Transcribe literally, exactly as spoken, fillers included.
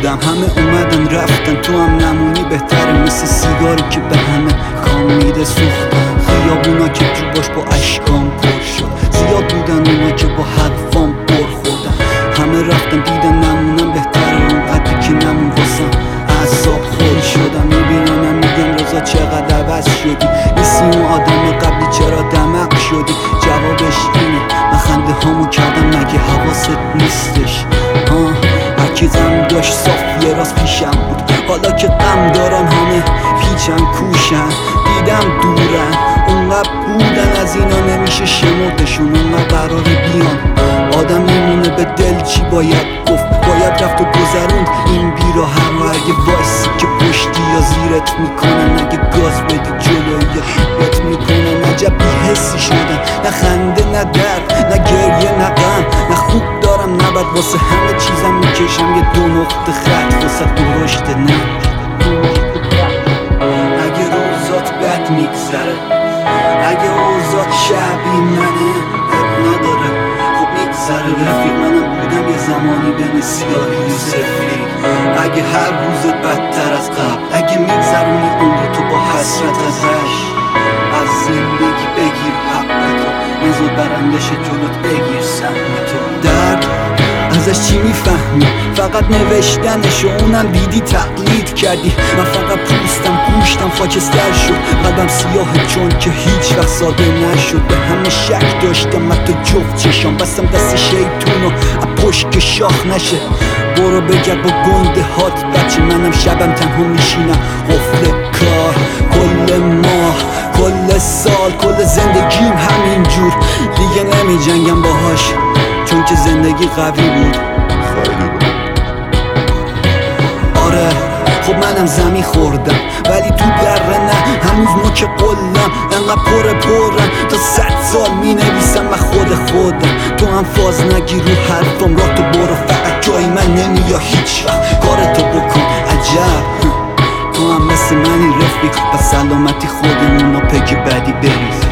بودم، همه اومدن رفتن، تو هم نمونی بهتره، مثل سیگاری که به همه کام میده سوختم. خیابونا که جو باش با اشکام پر شد، زیاد بودن اونا که با حرفام بر خوردن. همه رفتن دیدن نمونم بهتره، اونقدری که نمون واسم اعصاب خل شدم. میبیننم میگم رضا چقدر عوض شدی، نیستی اون آدم قبلی، چرا دمق شدی؟ جوابش اینه من خنده هامو کردم، مگه حواست نیستش؟ آه هرکی غم داشت صاف یه راست پیشم بود، حالا که غم دارم همه پیچن کوشن. دیدم دورن اونقدر بودن از اینا نمیشه شمردشون، اونقدر قراره بیان. آدم میمونه به دل چی باید گفت، باید رفت و گذروند این بیرا هر و اگه وایسی که پشتی یا زیرت میکنن، اگه گاز بدی جلوی یا هیبت میکنن. عجب بی‌حسی شدن، نه خنده نه درد نه گریه نه غم، نه خوب دارم نه بد، واسه همه چیزم میکشم یه دو نقطه خط واسه درشته. نه اگه روزات بد میگذره، اگه اوضاع شبیه منه اب نداره، خب میگذره رفیق. منم بودم یه زمانی بین سیاهی و سفید، اگه هر روزت بدتر از قبل، اگه میگذرونی عمر تو با حسرت ازش، از زندگی بگیر حقتو، نزو برندش جلوت بگیر سهمتو. درد ازش چی میفهمی؟ فقط نوشتنشو، اونم دیدی تقلید کردی. من فقط پوستم گوشتم خاکستر شد، قلبم سیاه چون که هیچ وقت ساده نشد. به همه شک داشتم من تو جفت چشام، بستم دست شیطونو از پشت که شاخ نشه. برو بگرد با گنده هات بچه، منم شبم تنها میشینم قفل کار. کل ماه کل سال کل زندگیم همینجور، دیگه نمی جنگم باهاش چون که زندگی قوی بود. آره خب منم زمین خوردم ولی تو دره نه، هنوز نوک قلم انقدر پر پرم تا صد سال می نویسم من خود خودم. تو هم فاز نگیر رو حرفم، را تو برو فقط جای من نمیا هیچ وقت، کارتو بکن عجب. تو هم مثل منی رفیق، و سلامتی خودمون رو پک بعدی بریز.